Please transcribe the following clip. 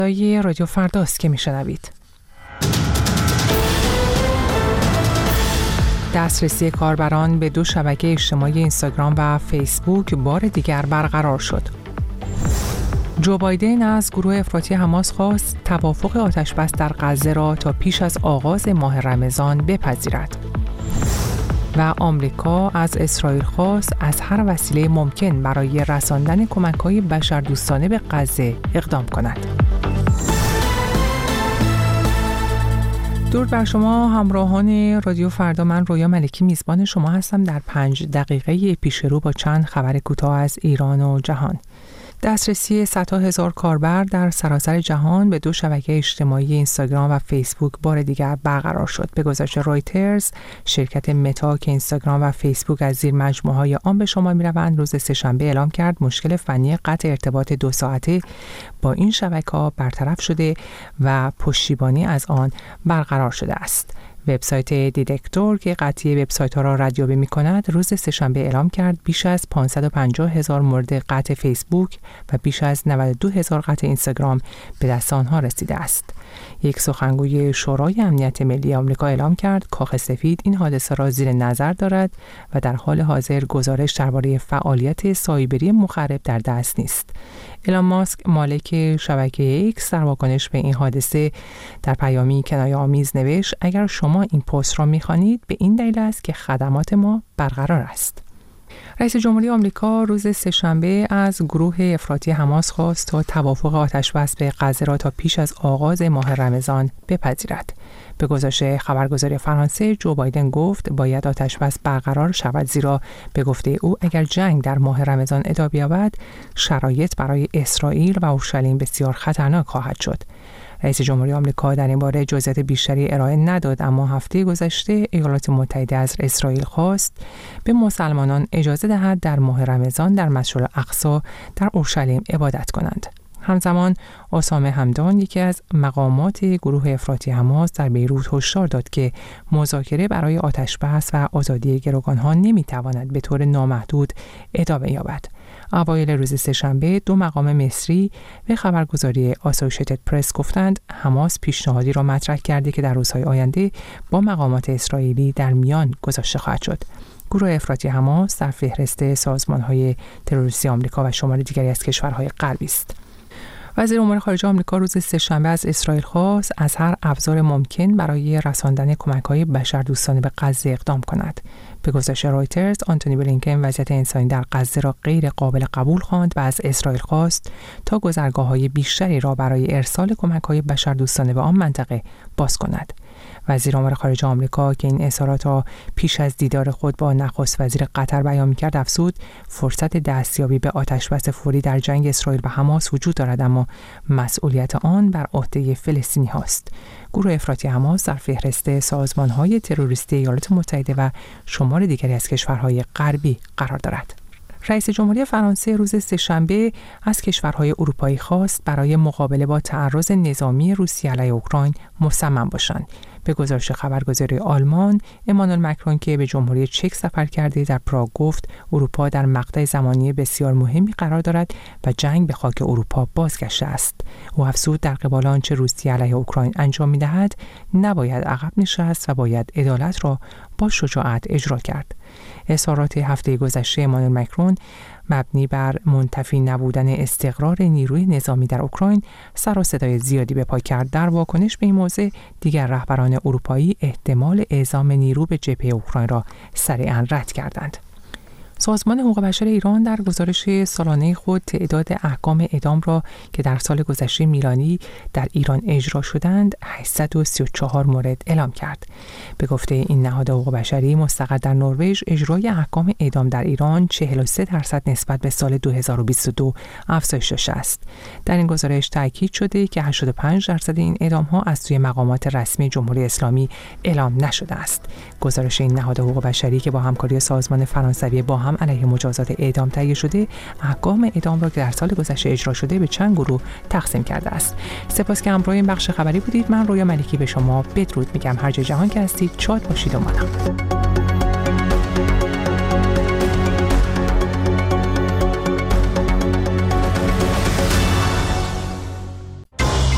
رادیو فرداست که میشنوید. دسترسی کاربران به 2 شبکه اجتماعی اینستاگرام و فیسبوک بار دیگر برقرار شد. جو بایدن از گروه افراطی حماس خواست توافق آتش‌بس در غزه را تا پیش از آغاز ماه رمضان بپذیرد. و آمریکا از اسرائیل خواست از هر وسیله ممکن برای رساندن کمک‌های بشردوستانه به غزه اقدام کند. درود بر شما همراهان رادیو فردا، من رویا ملکی میزبان شما هستم در 5 دقیقه پیش رو با چند خبر کوتاه از ایران و جهان. دسترسی صدها هزار کاربر در سراسر جهان به 2 شبکه اجتماعی اینستاگرام و فیسبوک بار دیگر برقرار شد. به گزارش رویترز، شرکت متا که اینستاگرام و فیسبوک از زیر مجموعه‌های آن به شمار می‌روند، روز سه‌شنبه اعلام کرد مشکل فنی قطع ارتباط 2 ساعته با این شبکه‌ها برطرف شده و پشتیبانی از آن برقرار شده است. وبسایت دیتکتور که قطعی وبسایت‌ها را ردیابی می‌کند، روز سه‌شنبه اعلام کرد بیش از 550,000 مورد قطع فیسبوک و بیش از 92,000 قطع اینستاگرام به دست آنها رسیده است. یک سخنگوی شورای امنیت ملی آمریکا اعلام کرد کاخ سفید این حادثه را زیر نظر دارد و در حال حاضر گزارش درباره فعالیت سایبری مخرب در دست نیست. ایلان ماسک مالک شبکه ایکس در واکنش به این حادثه در پیامی کنایه‌آمیز نوشت اگر شما این پست را می‌خوانید به این دلیل است که خدمات ما برقرار است. رئیس جمهوری آمریکا روز سه‌شنبه از گروه افراطی حماس خواست تا توافق آتش‌بس به غزه را تا پیش از آغاز ماه رمضان بپذیرد. به گزارش خبرگزاری فرانسه، جو بایدن گفت باید آتش‌بس برقرار شود، زیرا به گفته او اگر جنگ در ماه رمضان ادامه یابد شرایط برای اسرائیل و اورشلیم بسیار خطرناک خواهد شد. رئیس جمهوری آمریکا در این باره جزئیات بیشتری ارائه نداد، اما هفته گذشته ایالات متحده از اسرائیل خواست به مسلمانان اجازه دهد در ماه رمضان در مسجد الاقصی در اورشلیم عبادت کنند. همزمان اسامه همدان، یکی از مقامات گروه افراطی حماس، در بیروت هشدار داد که مذاکره برای آتش‌بس و آزادی گروگان‌ها نمی‌تواند به طور نامحدود ادامه یابد. اوایل روز سه‌شنبه 2 مقام مصری به خبرگزاری آسوشیتد پرس گفتند حماس پیشنهادی را مطرح کرده که در روزهای آینده با مقامات اسرائیلی در میان گذاشته خواهد شد. گروه افراطی حماس در فهرست سازمان‌های تروریستی آمریکا و شمار دیگری از کشورهای غربی است. وزیر امور خارجه آمریکا روز سه‌شنبه از اسرائیل خواست از هر ابزار ممکن برای رساندن کمک‌های بشردوستانه به غزه اقدام کند. به گزارش رویترز، آنتونی بلینکن وضعیت انسانی در غزه را غیر قابل قبول خواند و از اسرائیل خواست تا گذرگاه‌های بیشتری را برای ارسال کمک‌های بشردوستانه به آن منطقه باز کند. وزیر امور خارجه آمریکا که این اظهارات را پیش از دیدار خود با نخست وزیر قطر بیان می‌کرد، افزود فرصت دستیابی به آتش‌بس فوری در جنگ اسرائیل و حماس وجود دارد، اما مسئولیت آن بر عهده فلسطینی هاست. گروه افراطی حماس در فهرست سازمان‌های تروریستی ایالات متحده و شمار دیگری از کشورهای غربی قرار دارد. رئیس جمهوری فرانسه روز سه‌شنبه از کشورهای اروپایی خواست برای مقابله با تعرض نظامی روسیه علیه اوکراین مصمم باشند. به گزارش خبرگزاری آلمان، امانوئل مکرون که به جمهوری چک سفر کرده در پراگ گفت اروپا در مقطع زمانی بسیار مهمی قرار دارد و جنگ به خاک اروپا بازگشته است. او افزود در قبال آنچه روسیه علیه اوکراین انجام می‌دهد نباید عقب نشست و باید عدالت را با شجاعت اجرا کرد. اظهارات هفته گذشته امانوئل مکرون مبنی بر منتفی نبودن استقرار نیروی نظامی در اوکراین سر و صدای زیادی به پا کرد. در واکنش به این موضوع دیگر رهبران اروپایی احتمال اعزام نیرو به جبهه اوکراین را سریعاً رد کردند. سازمان حقوق بشر ایران در گزارش سالانه خود تعداد احکام اعدام را که در سال گذشته میلانی در ایران اجرا شدند 834 مورد اعلام کرد. به گفته این نهاد حقوق بشری مستقر در نروژ، اجرای احکام اعدام در ایران 43% نسبت به سال 2022 افزایش داشته است. در این گزارش تاکید شده که 85% این اعدام‌ها از سوی مقامات رسمی جمهوری اسلامی اعلام نشده است. گزارش این نهاد حقوق بشری که با همکاری سازمان فرانسوی با هم علیه مجازات اعدام تهیه شده، احکام اعدام را که در سال گذشته اجرا شده به چند گروه تقسیم کرده است. سپاس که همراه این بخش خبری بودید. من رویا ملکی به شما بدرود میگم. هر جای جهان که هستید شاد باشید و موفق.